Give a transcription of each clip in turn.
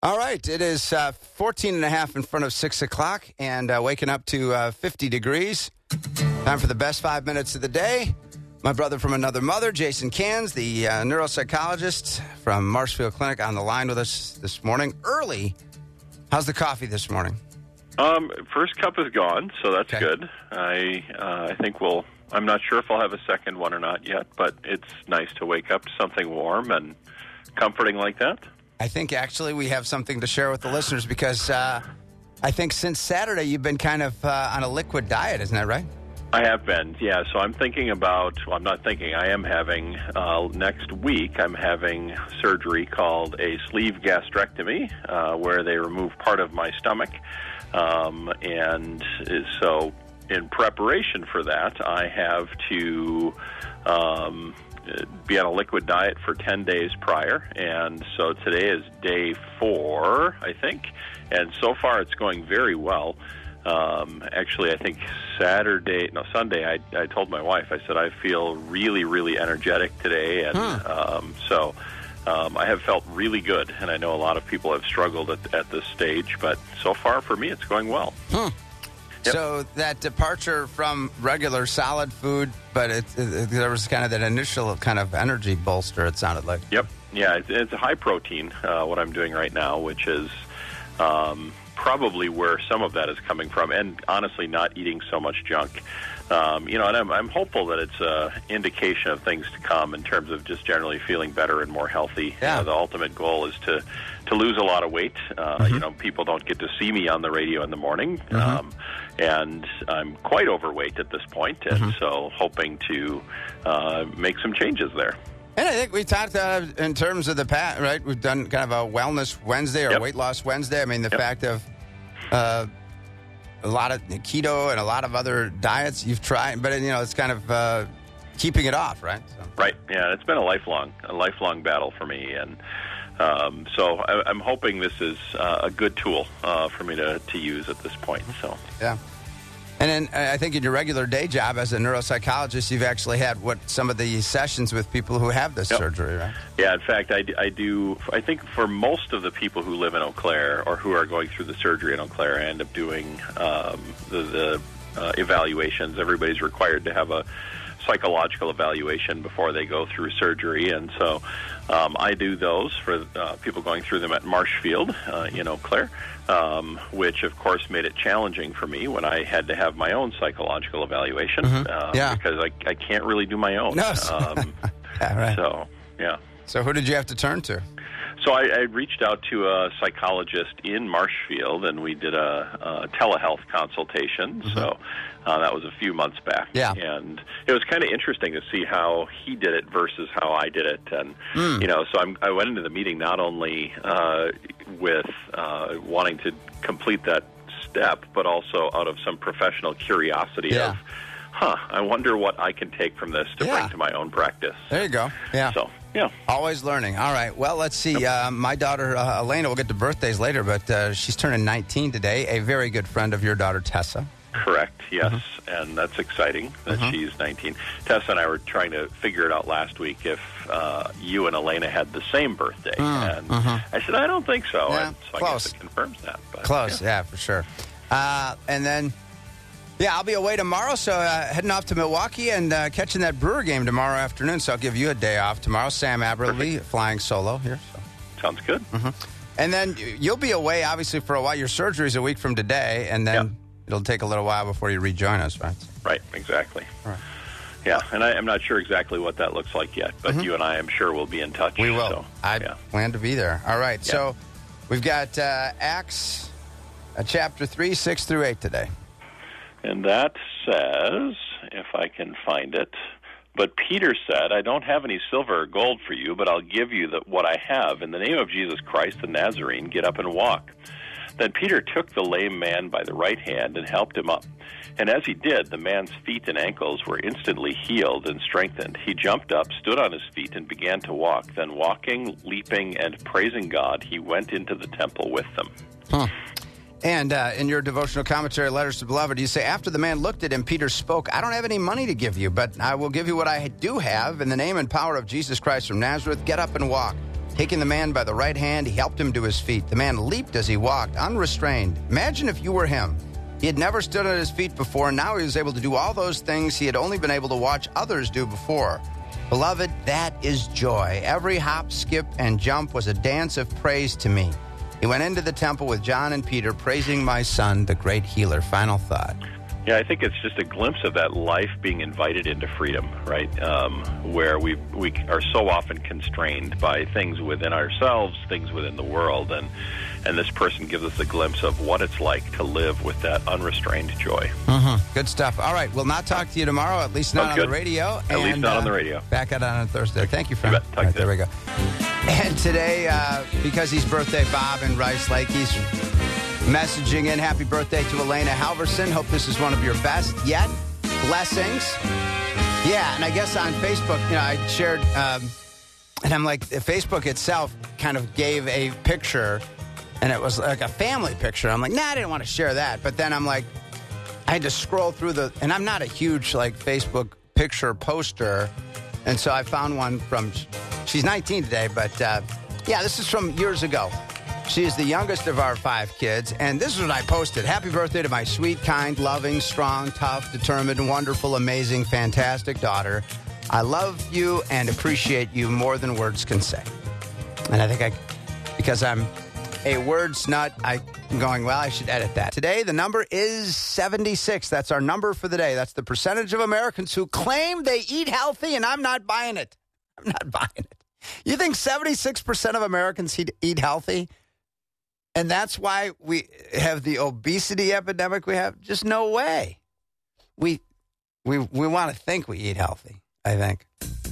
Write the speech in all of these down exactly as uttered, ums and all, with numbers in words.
All right, it is uh, fourteen and a half in front of six o'clock and uh, waking up to uh, fifty degrees. Time for the best five minutes of the day. My brother from another mother, Jason Cans, the uh, neuropsychologist from Marshfield Clinic, on the line with us this morning. Early. How's the coffee this morning? Um, first cup is gone, so that's Okay. good. I uh, I think we'll. I'm not sure if I'll have a second one or not yet, but it's nice to wake up to something warm and comforting like that. I think actually we have something to share with the listeners because uh, I think since Saturday you've been kind of uh, on a liquid diet, isn't that right? I have been, yeah. So I'm thinking about. Well, I'm not thinking. I am having uh, next week. I'm having surgery called a sleeve gastrectomy, uh, where they remove part of my stomach, um, and so in preparation for that, I have to. Um, be on a liquid diet for ten days prior, and so today is day four, I think, and so far it's going very well. Um, actually, I think Saturday, no, Sunday, I, I told my wife, I said, I feel really, really energetic today, and Huh. um, so um, I have felt really good, and I know a lot of people have struggled at, at this stage, but so far for me, it's going well. Huh. Yep. So that departure from regular solid food, but it, it, there was kind of that initial kind of energy bolster, it sounded like. Yep. Yeah, it's, it's a high protein, uh, what I'm doing right now, which is um, probably where some of that is coming from, and honestly not eating so much junk. Um, you know, and I'm, I'm hopeful that it's an indication of things to come in terms of just generally feeling better and more healthy. Yeah. Uh, the ultimate goal is to, to lose a lot of weight. Uh, Mm-hmm. You know, people don't get to see me on the radio in the morning, Mm-hmm. um, and I'm quite overweight at this point, and Mm-hmm. so hoping to uh, make some changes there. And I think we talked uh, in terms of the past, right? We've done kind of a Wellness Wednesday or Yep. Weight Loss Wednesday. I mean, the Yep. fact of uh, a lot of keto and a lot of other diets you've tried, but, you know, it's kind of uh, keeping it off, right? So. Right. Yeah, it's been a lifelong, a lifelong battle for me, and um, so I, I'm hoping this is uh, a good tool uh, for me to, to use at this point. So Yeah. And then uh, I think in your regular day job as a neuropsychologist, you've actually had what some of the sessions with people who have this Yep. surgery, right? yeah, in fact, I, d- I do. I think for most of the people who live in Eau Claire or who are going through the surgery in Eau Claire, I end up doing um, the, the uh, evaluations. Everybody's required to have a psychological evaluation before they go through surgery, and so um, I do those for uh, people going through them at Marshfield uh, in Eau Claire, um, which of course made it challenging for me when I had to have my own psychological evaluation, Mhm. uh, Yeah. because I, I can't really do my own. No. Um, Yeah, right. so, yeah. So who did you have to turn to? So I, I reached out to a psychologist in Marshfield, and we did a, a telehealth consultation. So uh, that was a few months back. Yeah. And it was kind of interesting to see how he did it versus how I did it. And, Mm. you know, so I'm, I went into the meeting not only uh, with uh, wanting to complete that step, but also out of some professional curiosity Yeah. of, huh, I wonder what I can take from this to Yeah. bring to my own practice. There you go. Yeah. So, yeah. Always learning. All right. Well, let's see. Uh, my daughter, uh, Elena, we'll get to birthdays later, but uh, she's turning nineteen today. A very good friend of your daughter, Tessa. Correct, yes, Mm-hmm. and that's exciting that she's nineteen. Tessa and I were trying to figure it out last week if uh, you and Elena had the same birthday, and I said, I don't think so, Mm, Yeah, and so I close. guess it confirms that. But, Close. yeah. Yeah, for sure. Uh, and then, yeah, I'll be away tomorrow, so uh, heading off to Milwaukee and uh, catching that Brewer game tomorrow afternoon, so I'll give you a day off tomorrow. Sam Aberleby flying solo here. So. Sounds good. Mm-hmm. And then you'll be away, obviously, for a while. Your surgery's a week from today, and then Yep. it'll take a little while before you rejoin us, right? Right, exactly. Right. Yeah, and I, I'm not sure exactly what that looks like yet, but you and I, I'm sure, will be in touch. Mm-hmm. We will. So, I yeah. plan to be there. All right. Yeah. So we've got uh, Acts uh, chapter three, six through eight today. And that says, if I can find it, but Peter said, I don't have any silver or gold for you, but I'll give you the, what I have. In the name of Jesus Christ the Nazarene, get up and walk. Then Peter took the lame man by the right hand and helped him up. And as he did, the man's feet and ankles were instantly healed and strengthened. He jumped up, stood on his feet, and began to walk. Then walking, leaping, and praising God, he went into the temple with them. Huh. And uh, in your devotional commentary, Letters to Beloved, you say, after the man looked at him, Peter spoke, I don't have any money to give you, but I will give you what I do have. In the name and power of Jesus Christ from Nazareth, get up and walk. Taking the man by the right hand, he helped him to his feet. The man leaped as he walked, unrestrained. Imagine if you were him. He had never stood on his feet before, and now he was able to do all those things he had only been able to watch others do before. Beloved, that is joy. Every hop, skip, and jump was a dance of praise to me. He went into the temple with John and Peter, praising my son, the great healer. Final thought. Yeah, I think it's just a glimpse of that life being invited into freedom, right? Um, where we we are so often constrained by things within ourselves, things within the world, and and this person gives us a glimpse of what it's like to live with that unrestrained joy. Mm-hmm. Good stuff. All right, we'll not talk to you tomorrow, at least not oh, on good. the radio. At and, least not uh, on the radio. Back out on Thursday. Thank you, friend. You All right, there we go. And today, uh, because he's birthday, Bob in Rice Lake, he's messaging in happy birthday to Elena Halverson. Hope this is one of your best yet. Blessings. Yeah, and I guess on Facebook, you know, I shared, um, and I'm like, Facebook itself kind of gave a picture, and it was like a family picture. I'm like, nah, I didn't want to share that. But then I'm like, I had to scroll through the, and I'm not a huge, like, Facebook picture poster, and so I found one from, she's nineteen today, but, uh, yeah, this is from years ago. She is the youngest of our five kids, and this is what I posted. Happy birthday to my sweet, kind, loving, strong, tough, determined, wonderful, amazing, fantastic daughter. I love you and appreciate you more than words can say. And I think I, because I'm a words nut, I'm going, well, I should edit that. Today, the number is seventy-six. That's our number for the day. That's the percentage of Americans who claim they eat healthy, and I'm not buying it. I'm not buying it. You think seventy-six percent of Americans eat healthy? And that's why we have the obesity epidemic we have? Just no way. We we we want to think we eat healthy, I think.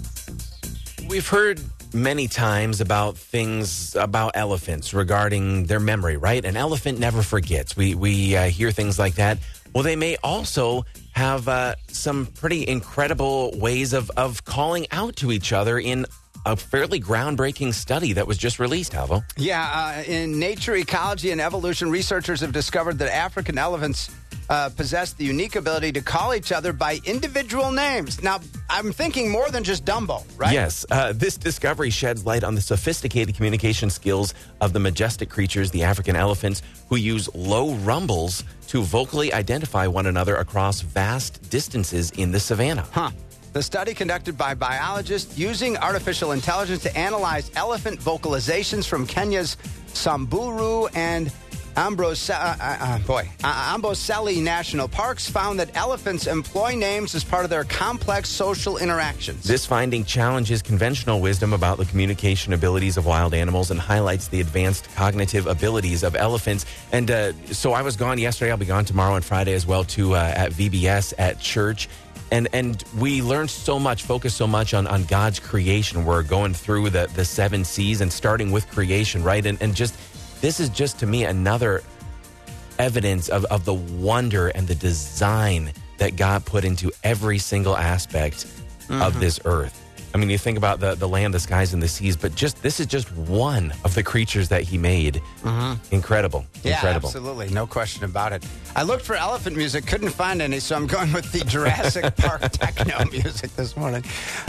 We've heard many times about things about elephants regarding their memory, right? An elephant never forgets. We, we uh, hear things like that. Well, they may also have uh, some pretty incredible ways of, of calling out to each other in a fairly groundbreaking study that was just released, Halvo. Yeah, uh, in Nature, Ecology, and Evolution, researchers have discovered that African elephants uh, possess the unique ability to call each other by individual names. Now, I'm thinking more than just Dumbo, right? Yes. Uh, this discovery sheds light on the sophisticated communication skills of the majestic creatures, the African elephants, who use low rumbles to vocally identify one another across vast distances in the savannah. Huh. The study conducted by biologists using artificial intelligence to analyze elephant vocalizations from Kenya's Samburu and Ambose- uh, uh, boy, uh, Amboseli National Parks found that elephants employ names as part of their complex social interactions. This finding challenges conventional wisdom about the communication abilities of wild animals and highlights the advanced cognitive abilities of elephants. And uh, so I was gone yesterday. I'll be gone tomorrow and Friday as well, too, uh, at V B S at church. And and we learned so much, focused so much on, on God's creation. We're going through the, the seven C's and starting with creation, right? And and just, this is just, to me, another evidence of, of the wonder and the design that God put into every single aspect mm-hmm. of this earth. I mean, you think about the, the land, the skies, and the seas, but just this is just one of the creatures that he made. Mm-hmm. Incredible. Yeah, Incredible. Absolutely. No question about it. I looked for elephant music, couldn't find any, so I'm going with the Jurassic Park techno music this morning.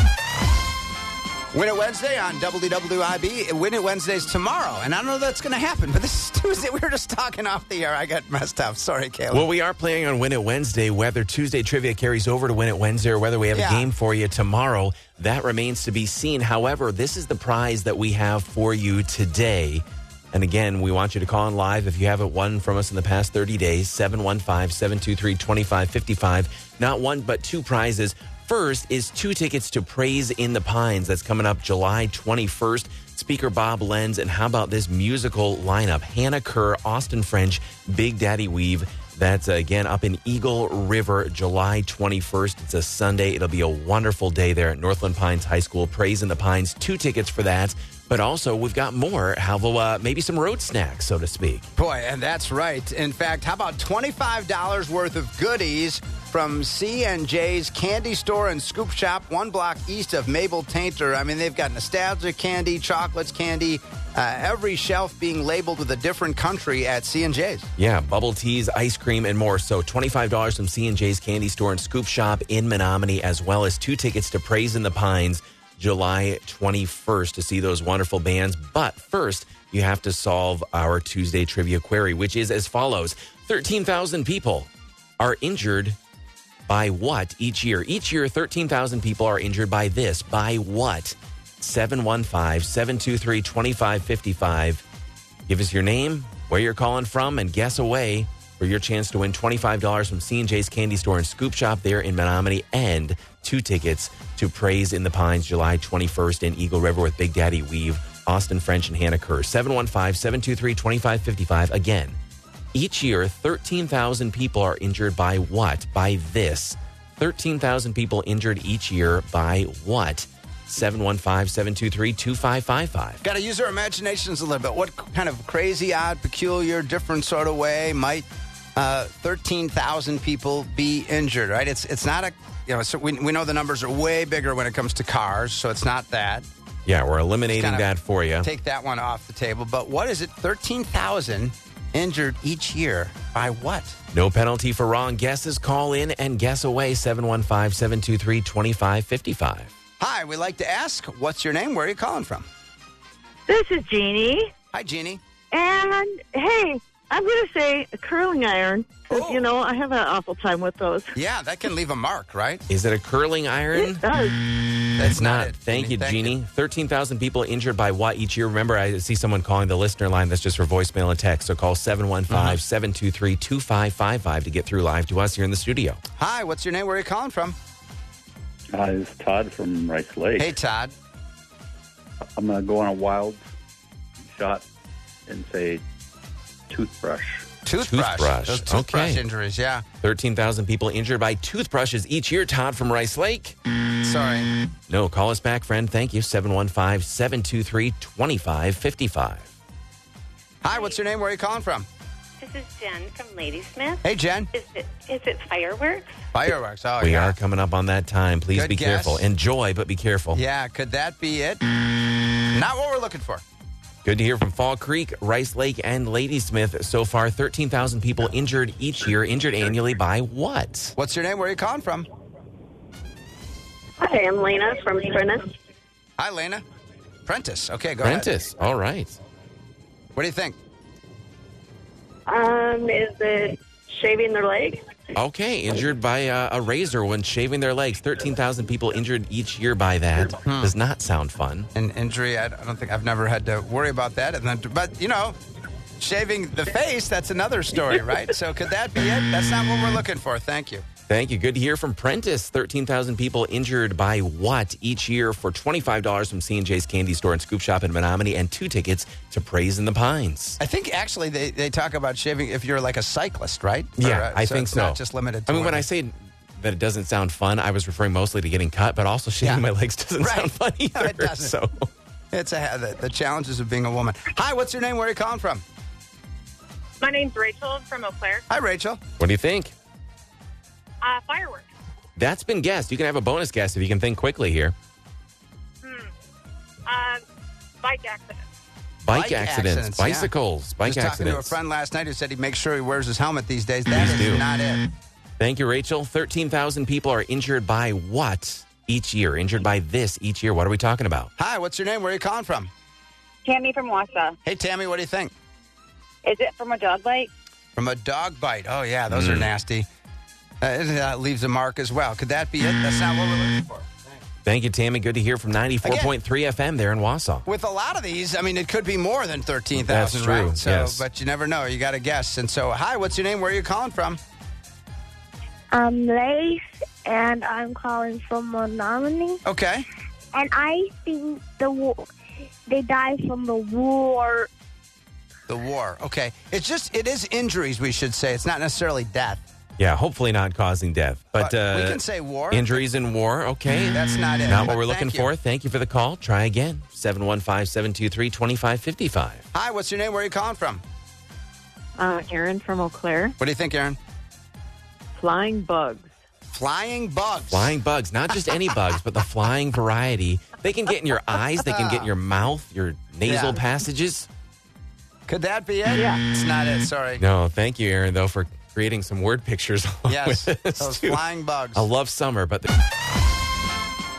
Win It Wednesday on W W I B. Win It Wednesday's tomorrow. And I don't know if that's going to happen, but this is Tuesday. We were just talking off the air. I got messed up. Sorry, Caleb. Well, we are playing on Win It Wednesday. Whether Tuesday trivia carries over to Win It Wednesday or whether we have yeah. a game for you tomorrow, that remains to be seen. However, this is the prize that we have for you today. And again, we want you to call in live if you haven't won from us in the past thirty days. seven one five, seven two three, two five five five. Not one, but two prizes. First is two tickets to Praise in the Pines. That's coming up July twenty-first. Speaker Bob Lenz. And how about this musical lineup? Hannah Kerr, Austin French, Big Daddy Weave. That's, uh, again, up in Eagle River, July twenty-first. It's a Sunday. It'll be a wonderful day there at Northland Pines High School. Praise in the Pines. Two tickets for that. But also, we've got more. How uh, maybe some road snacks, so to speak. Boy, and that's right. In fact, how about twenty-five dollars worth of goodies from C and J's Candy Store and Scoop Shop, one block east of Mabel Tainter. I mean, they've got nostalgia candy, chocolates candy, uh, every shelf being labeled with a different country at C and J's. Yeah, bubble teas, ice cream, and more. So twenty-five dollars from C and J's Candy Store and Scoop Shop in Menominee, as well as two tickets to Praise in the Pines. July twenty-first to see those wonderful bands. But first, you have to solve our Tuesday trivia query, which is as follows. thirteen thousand people are injured by what each year? Each year, thirteen thousand people are injured by this. By what? seven one five, seven two three, two five five five. Give us your name, where you're calling from, and guess away for your chance to win twenty-five dollars from C and J's Candy Store and Scoop Shop there in Menominee, and two tickets to Praise in the Pines July twenty-first in Eagle River with Big Daddy Weave, Austin French, and Hannah Kerr. seven one five, seven two three, two five five five. Again, each year, thirteen thousand people are injured by what? By this. thirteen thousand people injured each year by what? seven one five, seven two three, two five five five. Got to use our imaginations a little bit. What kind of crazy, odd, peculiar, different sort of way might uh, thirteen thousand people be injured, right? It's it's not a, you know, so we, we know the numbers are way bigger when it comes to cars, so it's not that. Yeah, we're eliminating that for you. Take that one off the table. But what is it? thirteen thousand injured each year by what? No penalty for wrong guesses. Call in and guess away. seven one five, seven two three, two five five five. Hi, we like to ask, what's your name? Where are you calling from? This is Jeannie. Hi, Jeannie. And, hey, I'm going to say a curling iron. 'Cause, Oh. you know, I have an awful time with those. Yeah, that can leave a mark, right? Is it a curling iron? It does. That's Not. it. Thank you, Thank Jeannie. thirteen thousand people injured by what each year? Remember, I see someone calling the listener line. That's just for voicemail and text. So call seven one five, seven two three, two five five five to get through live to us here in the studio. Hi, what's your name? Where are you calling from? Hi, this is Todd from Rice Lake. Hey, Todd. I'm going to go on a wild shot and say toothbrush. Toothbrush. Toothbrush. Those toothbrush Okay. injuries, yeah. thirteen thousand people injured by toothbrushes each year. Todd from Rice Lake. Sorry. No, call us back, friend. Thank you. seven one five, seven two three, two five five five. Hi, what's your name? Where are you calling from? This is Jen from Ladysmith. Hey, Jen. Is it is it fireworks? Fireworks. Oh, We yeah. are coming up on that time. Please Good be guess. careful. Enjoy, but be careful. Yeah, could that be it? Not what we're looking for. Good to hear from Fall Creek, Rice Lake, and Ladysmith. So far, thirteen thousand people injured each year, injured annually by what? What's your name? Where are you calling from? Hi, I'm Lena from Prentice. Hi, Lena. Prentice. Okay, go Prentice. All right. ahead. What do you think? Um, is it shaving their leg? Okay, injured by uh, a razor when shaving their legs. thirteen thousand people injured each year by that. Hmm. Does not sound fun. An injury, I don't think I've never had to worry about that. And then, but, you know, shaving the face, that's another story, right? So could that be it? That's not what we're looking for. Thank you. Thank you. Good to hear from Prentice. thirteen thousand people injured by what each year for twenty-five dollars from C and J's Candy Store and Scoop Shop in Menominee and two tickets to Praise in the Pines. I think actually they, they talk about shaving if you're like a cyclist, right? Yeah, Or, uh, I so think it's so. Not just limited to I mean, when women. I say that it doesn't sound fun, I was referring mostly to getting cut, but also shaving Yeah. my legs doesn't Right. sound fun No, either. it doesn't. So, It's a, the, the challenges of being a woman. Hi, what's your name? Where are you calling from? My name's Rachel from Eau Claire. Hi, Rachel. what do you think? Uh, fireworks. That's been guessed. You can have a bonus guess if you can think quickly here. Uh, bike accidents. Bike, Bike accidents, accidents, yeah. bicycles, bike Just talking to a accidents. friend last night who said he makes sure he wears his helmet these days. That Please is do. not it. Thank you, Rachel. thirteen thousand people are injured by what each year? Injured by this each year. What are we talking about? Hi, what's your name? Where are you calling from? Tammy from Wassa. Hey, Tammy, what do you think? Is it from a dog bite? From a dog bite. Oh, yeah, those Mm. are nasty. Uh, it uh, leaves a mark as well. Could that be it? That's not what we're looking for. Thank you, Tammy. Good to hear from ninety-four point three F M there in Wausau. With a lot of these, I mean, it could be more than thirteen That's thousand, true, right? So, yes. But you never know. You got to guess. And so, hi, what's your name? Where are you calling from? I'm Lace, and I'm calling from Menominee. Okay. And I think the war, they died from the war. The war. Okay. It's just, it is injuries, we should say. It's not necessarily death. Yeah, hopefully not causing death. But But uh, we can say war. injuries in war, okay. That's not it. Not but what we're thank looking you. for. Thank you for the call. Try again. seven one five, seven two three, two five five five. Hi, what's your name? Where are you calling from? Uh, Aaron from Eau Claire. What do you think, Aaron? Flying bugs. Flying bugs. Flying bugs, not just any bugs, but the flying variety. They can get in your eyes. They can get in your mouth, your nasal Yeah. passages. Could that be it? Yeah. It's not it. Sorry. No, thank you, Aaron, though, for creating some word pictures. along Yes. with this, Those too. flying bugs. I love summer, but the-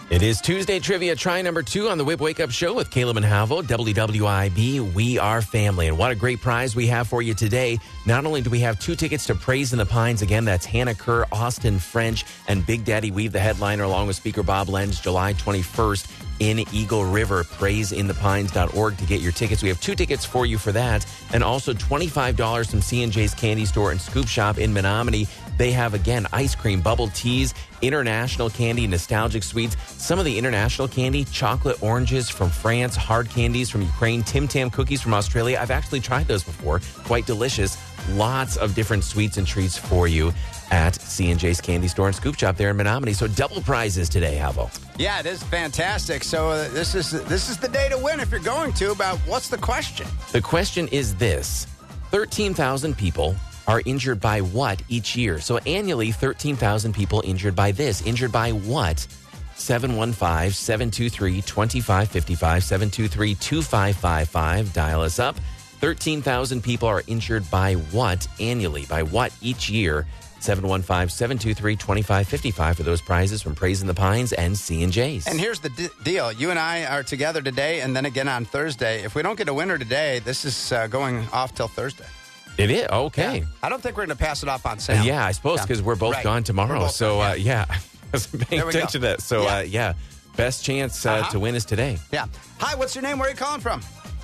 It is Tuesday Trivia, try number two on the Whip Wake Up Show with Caleb and Halvo, W W I B, We Are Family. And what a great prize we have for you today. Not only do we have two tickets to Praise in the Pines, again, that's Hannah Kerr, Austin French, and Big Daddy Weave, the headliner, along with Speaker Bob Lenz, July twenty-first in Eagle River. praise in the pines dot org to get your tickets. We have two tickets for you for that, and also twenty-five dollars from C and J's Candy Store and Scoop Shop in Menominee. They have, again, ice cream, bubble teas, international candy, nostalgic sweets. Some of the international candy, chocolate oranges from France, hard candies from Ukraine, Tim Tam cookies from Australia. I've actually tried those before. Quite delicious. Lots of different sweets and treats for you at C and J's Candy Store and Scoop Shop there in Menominee. So double prizes today, Halvo. Yeah, it is fantastic. So uh, this is this is the day to win if you're going to. About what's the question? The question is this. thirteen thousand people are injured by what each year? So annually, thirteen thousand people injured by this. Injured by what? seven one five, seven two three, two five five five, seven two three, two five five five. Dial us up. thirteen thousand people are injured by what annually? By what each year? seven one five, seven two three, two five five five for those prizes from Praise in the Pines and C and J's. And here's the d- deal. You and I are together today and then again on Thursday. If we don't get a winner today, this is uh, going off till Thursday. It is? Okay. Yeah. I don't think we're going to pass it off on Sam. Yeah, I suppose because yeah. we're both right. gone tomorrow. Both so, gone, uh, yeah, I wasn't paying attention to that. So, yeah, uh, yeah best chance uh, uh-huh. to win is today. Yeah. Hi, what's your name? Where are you calling from?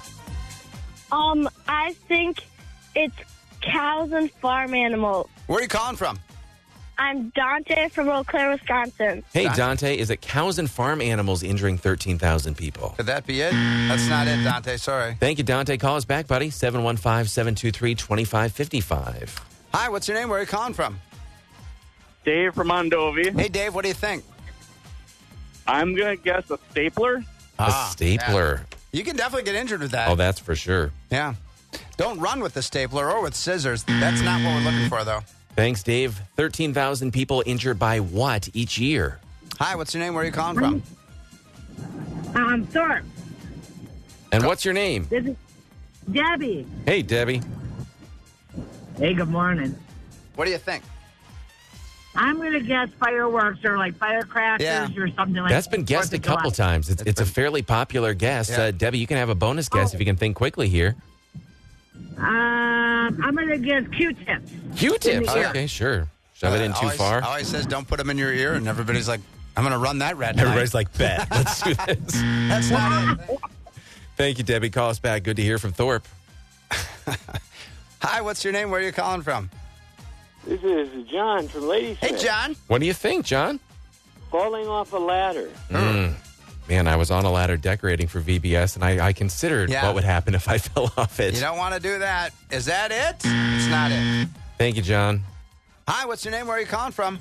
Um, I think it's cows and farm animals. Where are you calling from? I'm Dante from Eau Claire, Wisconsin. Hey, Dante. Dante, is it cows and farm animals injuring thirteen thousand people? Could that be it? That's not it, Dante. Sorry. Thank you, Dante. Call us back, buddy. seven one five, seven two three, two five five five. Hi, what's your name? Where are you calling from? Dave from Mondovi. Hey, Dave, what do you think? I'm going to guess a stapler. A Ah, stapler. yeah. You can definitely get injured with that. Oh, that's for sure. Yeah. Don't run with the stapler or with scissors. That's not what we're looking for, though. Thanks, Dave. thirteen thousand people injured by what each year? Hi, what's your name? Where are you calling from? Um, Thorpe. And what's your name? This is Debbie. Hey, Debbie. Hey, good morning. What do you think? I'm going to guess fireworks or like firecrackers Yeah. or something like that. That's been guessed a couple times. It's, it's a fairly popular guess. Yeah. Uh, Debbie, you can have a bonus guess Oh. if you can think quickly here. Um, I'm going to guess Q-tips. Q-tips. Oh, yeah. Okay, sure. Shove it in Uh, too always, far. Always says don't put them in your ear, and everybody's like, I'm going to run that red. Everybody's like, bet. Let's do this. That's not it. Thank you, Debbie. Call us back. Good to hear from Thorpe. Hi, what's your name? Where are you calling from? This is John from Ladysmith. Hey, John. What do you think, John? Falling off a ladder. Mm. Man, I was on a ladder decorating for V B S, and I, I considered Yeah. what would happen if I fell off it. You don't want to do that. Is that it? It's not it. Thank you, John. Hi, what's your name? Where are you calling from?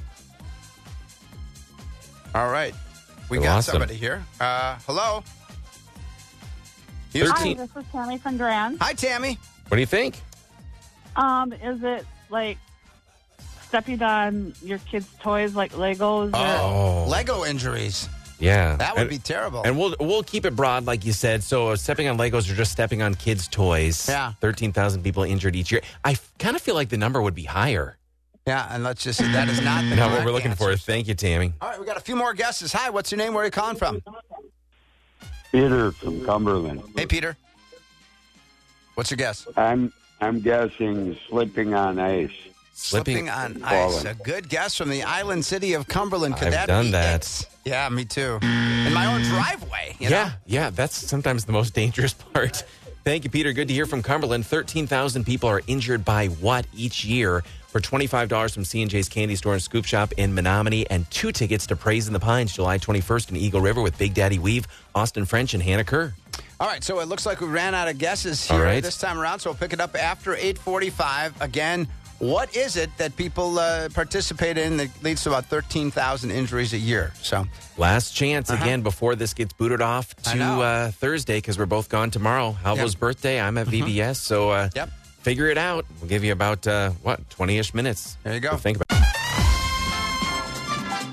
All right. We We got lost him. somebody here. Uh, hello? Hi, thirteen. this is Tammy from Duran. Hi, Tammy. What do you think? Um, is it like stepping on your kids' toys like Legos? Or- Oh, Lego injuries. Yeah. That would And- be terrible. And we'll we'll keep it broad, like you said. So uh, stepping on Legos or just stepping on kids' toys. Yeah. thirteen thousand people injured each year. I kind of feel like the number would be higher. Yeah, and let's just say that is not the Not what correct we're looking answer. for. Thank you, Tammy. All right, we got a few more guesses. Hi, what's your name? Where are you calling from? Peter from Cumberland. Hey, Peter. What's your guess? I'm I'm guessing slipping on ice. Slipping on ice. Falling. A good guess from the island city of Cumberland. Could I've that done be that. it? Yeah, me too. In my own driveway. You yeah, know? yeah. That's sometimes the most dangerous part. Thank you, Peter. Good to hear from Cumberland. thirteen thousand people are injured by what each year? For twenty-five dollars from C and J's Candy Store and Scoop Shop in Menominee, and two tickets to Praise in the Pines, July twenty-first in Eagle River with Big Daddy Weave, Austin French, and Hannah Kerr. All right, so it looks like we ran out of guesses All here right. this time around, so we'll pick it up after eight forty-five. Again, what is it that people uh, participate in that leads to about thirteen thousand injuries a year? So Last chance Uh-huh. again before this gets booted off I to know. uh, Thursday because we're both gone tomorrow. Halvo's Yep. birthday. I'm at V B S, so uh, Yep. figure it out. We'll give you about, uh, what, twenty-ish minutes. There you go. to think about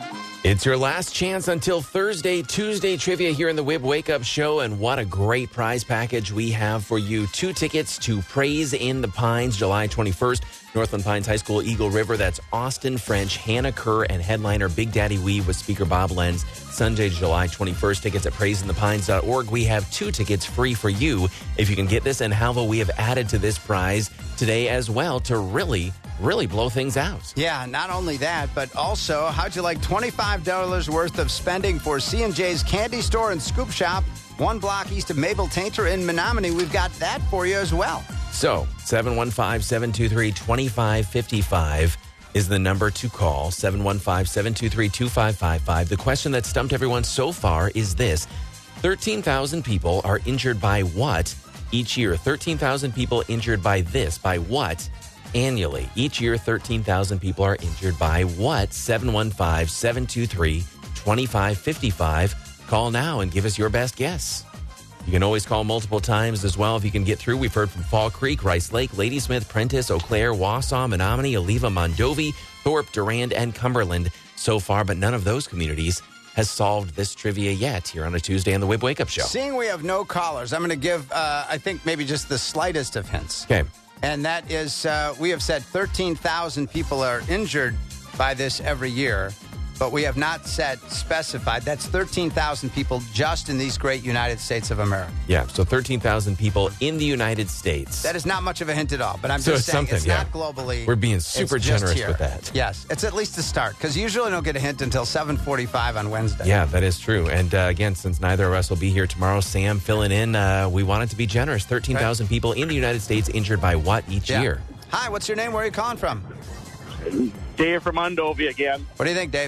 It's your last chance until Thursday, Tuesday trivia here in the W I B Wake Up Show. And what a great prize package we have for you. Two tickets to Praise in the Pines, July twenty-first. Northland Pines High School, Eagle River. That's Austin French, Hannah Kerr, and headliner Big Daddy Wee with speaker Bob Lenz. Sunday, July twenty-first. Tickets at praise in the pines dot org. We have two tickets free for you if you can get this. And Halva, we have added to this prize today as well to really, really blow things out. Yeah, not only that, but also, how'd you like twenty-five dollars worth of spending for C and J's Candy Store and Scoop Shop, one block east of Mabel Tainter in Menominee? We've got that for you as well. So, seven one five, seven two three, two five five five is the number to call. seven one five, seven two three, two five five five. The question that stumped everyone so far is this. thirteen thousand people are injured by what each year? thirteen thousand people injured by this. By what annually? Each year, thirteen thousand people are injured by what? seven one five, seven two three, two five five five. Call now and give us your best guess. You can always call multiple times as well if you can get through. We've heard from Fall Creek, Rice Lake, Ladysmith, Prentice, Eau Claire, Wausau, Menominee, Oliva, Mondovi, Thorpe, Durand, and Cumberland so far, but none of those communities has solved this trivia yet here on a Tuesday on the W I B Wake Up Show. Seeing we have no callers, I'm going to give, uh, I think, maybe just the slightest of hints. Okay. And that is, uh, we have said thirteen thousand people are injured by this every year, but we have not said specified. That's thirteen thousand people just in these great United States of America. Yeah, so thirteen thousand people in the United States. That is not much of a hint at all, but I'm So just it's saying something, it's yeah. not globally. We're being super it's just generous here. with that. Yes, it's at least a start, because usually I don't get a hint until seven forty-five on Wednesday. Yeah, that is true. And uh, again, since neither of us will be here tomorrow, Sam filling in, uh, we wanted to be generous. thirteen thousand people in the United States injured by what each Yeah. year? Hi, what's your name? Where are you calling from? Dave from Mondovi again. What do you think, Dave?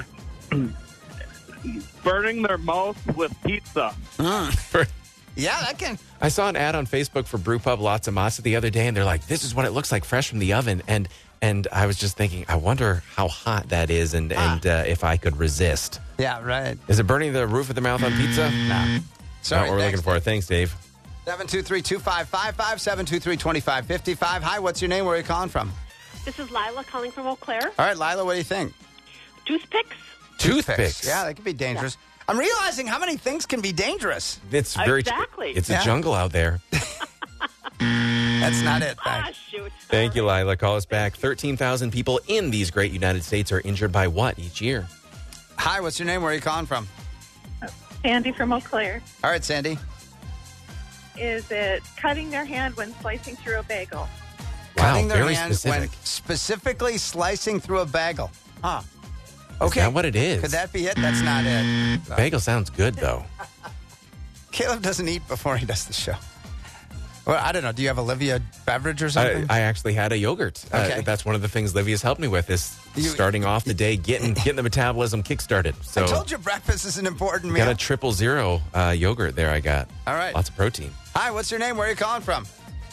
Burning their mouth with pizza. Yeah, that can. I saw an ad on Facebook for Brew Pub Lots of Masa the other day, and they're like, this is what it looks like fresh from the oven. And and I was just thinking, I wonder how hot that is and, Ah. and uh, if I could resist. Yeah, right. Is it burning the roof of the mouth on pizza? No. Sorry, Not what we're thanks, looking for. Thanks, Dave. seven two three, two five five five, seven two three, two five five five. Hi, what's your name? Where are you calling from? This is Lila calling from Eau Claire. All right, Lila, what do you think? Toothpicks. Toothpicks. Yeah, they can be dangerous. I'm realizing how many things can be dangerous. It's very Exactly. It's Yeah. a jungle out there. That's not it. Ah, Thanks. shoot. Thank you, Lila. Call us back. thirteen thousand people in these great United States are injured by what each year? Hi, what's your name? Where are you calling from? Sandy from Eau Claire. All right, Sandy. Is it cutting their hand when slicing through a bagel? Wow, Cutting their very hand specific. when specifically slicing through a bagel. Huh. Is Okay. that what it is? Could that be it? That's not it. Bagel sounds good, though. Caleb doesn't eat before he does the show. Well, I don't know. Do you have Olivia beverage or I, something? I actually had a yogurt. Okay. Uh, that's one of the things Livia's helped me with is You- starting off the day, getting getting the metabolism kickstarted. So I told you breakfast is an important got meal. a triple zero uh, yogurt there. I got. All right. Lots of protein. Hi, what's your name? Where are you calling from?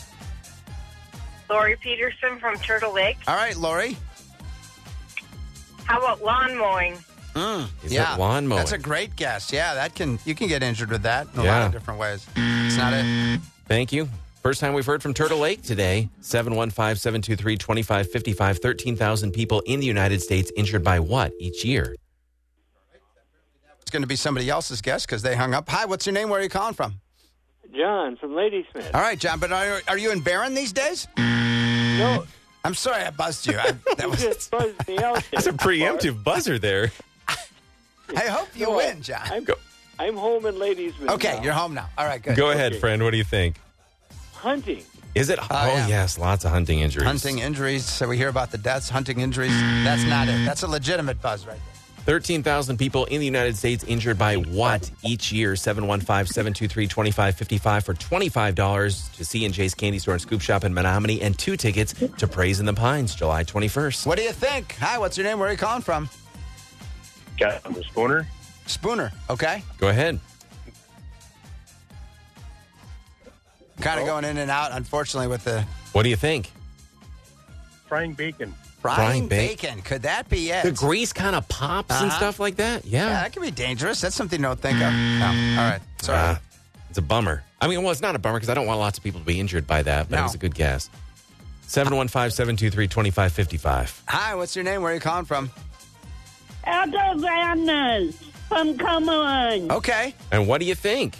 Lori Peterson from Turtle Lake. All right, Lori. How about lawn mowing? Mm, Is yeah, it lawn mowing? That's a great guess. Yeah, that can you can get injured with that in a lot Yeah. of different ways. It's not it. Thank you. First time we've heard from Turtle Lake today. seven one five, seven two three, two five five five. thirteen thousand people in the United States injured by what each year? It's going to be somebody else's guess because they hung up. Hi, what's your name? Where are you calling from? John from Ladysmith. All right, John. But are, are you in Barron these days? No, I'm sorry I buzzed you. I, that you was. just buzzed me out there. That's a preemptive buzzer there. I hope you No, win, John. I'm, Go, I'm home in Ladysmith. Okay, now. you're home now. All right, good. go ahead, Okay. friend. What do you think? Hunting. Is it? Oh, yeah. yes. Lots of hunting injuries. Hunting injuries. So we hear about the deaths, hunting injuries. That's not it. That's a legitimate buzz right there. thirteen thousand people in the United States injured by what each year? seven one five, seven two three, two five five five for twenty-five dollars to C and J's Candy Store and Scoop Shop in Menominee and two tickets to Praise in the Pines, July twenty-first. What do you think? Hi, what's your name? Where are you calling from? Got the Spooner. Spooner. Okay. Go ahead. Kind of going in and out, unfortunately, with the What do you think? Frying bacon. frying, Frying bacon. Could that be it? The grease kind of pops and Uh-huh. stuff like that? yeah, Yeah. that could be dangerous. That's something you don't think of. No. All right. Sorry. Ah, it's a bummer. I mean, well, it's not a bummer because I don't want lots of people to be injured by that, but No. it was a good guess. seven one five, seven two three, two five five five. Hi, what's your name? Where are you calling from? Autobahn from Cumberland. Okay. And what do you think?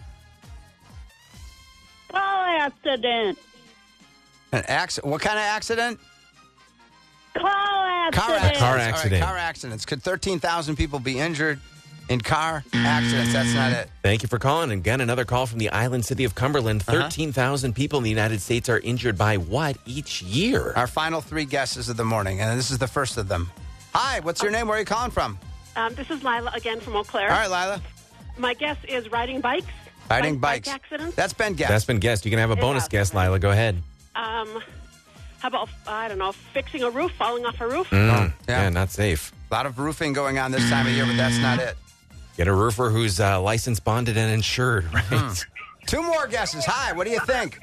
Car accident. An accident. What kind of accident? Car accident. Car accidents. Car All right, accident. car accidents. Could thirteen thousand people be injured in car accidents? That's not it. Thank you for calling. And again, another call from the island city of Cumberland. Uh-huh. thirteen thousand people in the United States are injured by what each year? Our final three guesses of the morning, and this is the first of them. Hi, what's your name? Where are you calling from? Um, this is Lila again from Eau Claire. All right, Lila. My guess is riding bikes. Riding Bike- bikes. Bike accidents. That's been guessed. That's been guessed. You can have a It bonus has. guess, Lila. Go ahead. Um, how about, I don't know, fixing a roof, falling off a roof? Mm, yeah. yeah, not safe. A lot of roofing going on this time of year, but that's not it. Get a roofer who's uh, licensed, bonded, and insured, right? Hmm. Two more guesses. Hi, what do you think?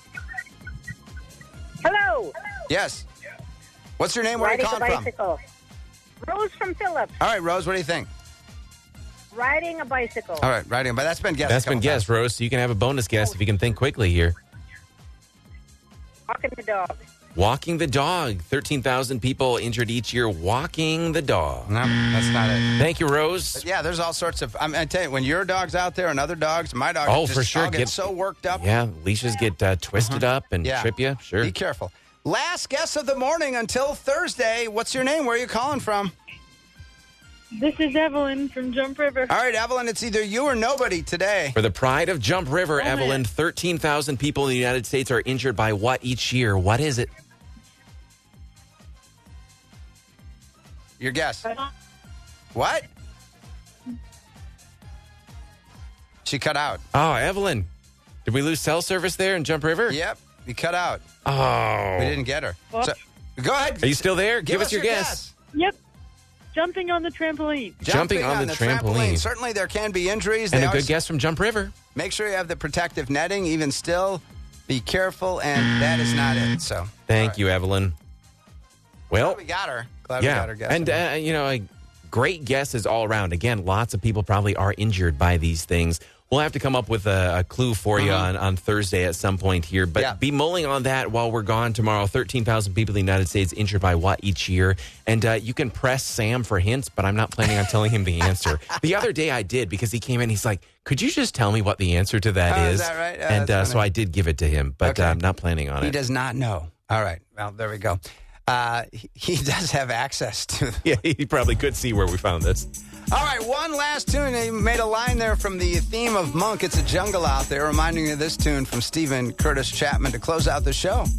Hello. Yes. What's your name? Where are you Riding a calling from? bicycle. Rose from Phillips. All right, Rose, what do you think? Riding a bicycle. All right, riding, but that's been guessed. That's a been couple guessed, Rose. So you can have a bonus guess if you can think quickly here. Walking the dog. Walking the dog. thirteen thousand people injured each year walking the dog. times. No, that's not it. Thank you, Rose. But yeah, there's all sorts of. I'm, I tell you, when your dog's out there and other dogs, my dog, Oh, just for sure. all get, Get- so worked up. Yeah, leashes get uh, twisted up and Yeah. trip you. Sure. Be careful. Last guess of the morning until Thursday. What's your name? Where are you calling from? This is Evelyn from Jump River. All right, Evelyn, it's either you or nobody today. For the pride of Jump River, Oh, Evelyn, man. thirteen thousand people in the United States are injured by what each year? What is it? Your guess. What? She cut out. Oh, Evelyn. Did we lose cell service there in Jump River? Yep, you cut out. Oh. We didn't get her. Well- So, go ahead. Are you still there? Give, us your guess. Yep. Jumping on the trampoline. Jumping on the trampoline. Certainly, there can be injuries. And They a always- good guess from Jump River. Make sure you have the protective netting. Even still, be careful, and that is not it. So, Thank you, Evelyn. Well, we got her. Glad we yeah. got her guess. And, uh, you know, a great guesses all around. Again, lots of people probably are injured by these things. We'll have to come up with a, a clue for you on, on Thursday at some point here. But Yeah. be mulling on that while we're gone tomorrow. thirteen thousand people in the United States injured by what each year? And uh, you can press Sam for hints, but I'm not planning on telling him the answer. The other day I did because he came in. He's like, could you just tell me what the answer to that Oh, is? is that right? Oh, and that's uh, so funny. I did give it to him, but Okay. uh, I'm not planning on he it. does not know. All right. Well, there we go. Uh, he, he does have access to. Yeah, he probably could see where we found this. All right, one last tune. He made a line there from the theme of Monk. It's a jungle out there, reminding you of this tune from Stephen Curtis Chapman to close out the show.